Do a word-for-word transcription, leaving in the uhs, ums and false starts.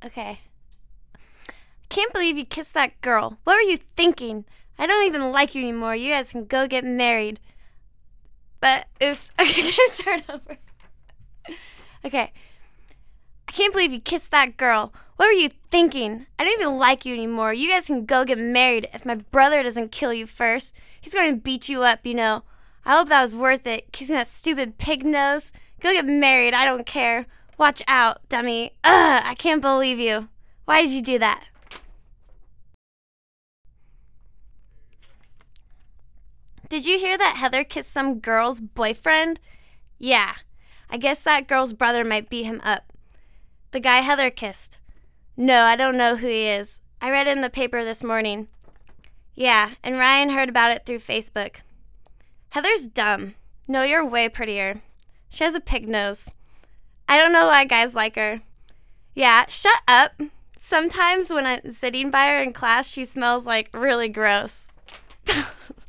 Okay. Can't believe you kissed that girl. What were you thinking? I don't even like you anymore. You guys can go get married. But oops. Okay, can I start over? Okay. I can't believe you kissed that girl. What were you thinking? I don't even like you anymore. You guys can go get married if my brother doesn't kill you first. He's going to beat you up, you know. I hope that was worth it, kissing that stupid pig nose. Go get married. I don't care. Watch out, dummy. Ugh, I can't believe you. Why did you do that? Did you hear that Heather kissed some girl's boyfriend? Yeah, I guess that girl's brother might beat him up. The guy Heather kissed. No, I don't know who he is. I read it in the paper this morning. Yeah, and Ryan heard about it through Facebook. Heather's dumb. No, you're way prettier. She has a pig nose. I don't know why guys like her. Yeah, shut up. Sometimes when I'm sitting by her in class, she smells like really gross.